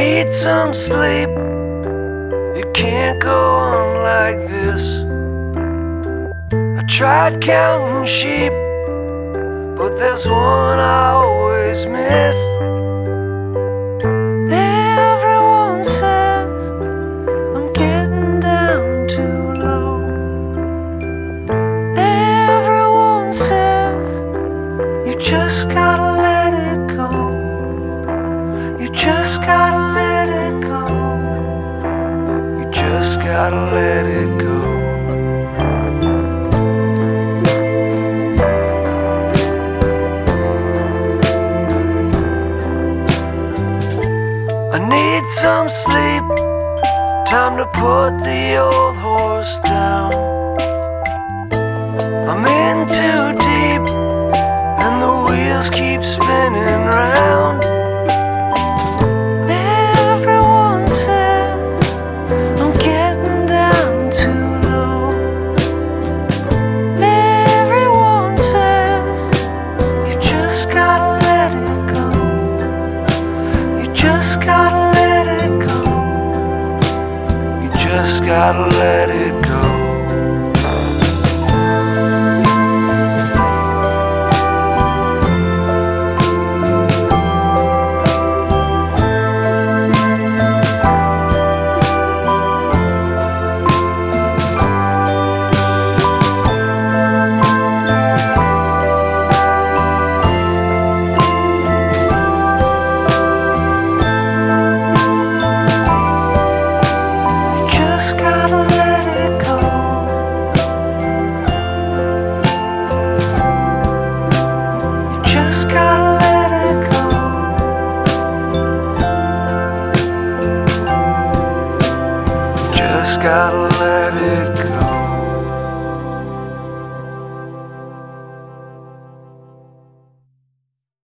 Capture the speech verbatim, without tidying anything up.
need some sleep. You can't go on like this. I tried counting sheep, but there's one I always miss. Everyone says I'm getting down too low. Everyone says you just gotta let it go. You just gotta let it go. You just gotta let it go. I need some sleep, time to put the old horse down. I'm in too deep, and the wheels keep spinning round. Everyone says I'm getting down too low. Everyone says you just gotta let it go. You just gotta let it go. You just gotta let it go. Just gotta let it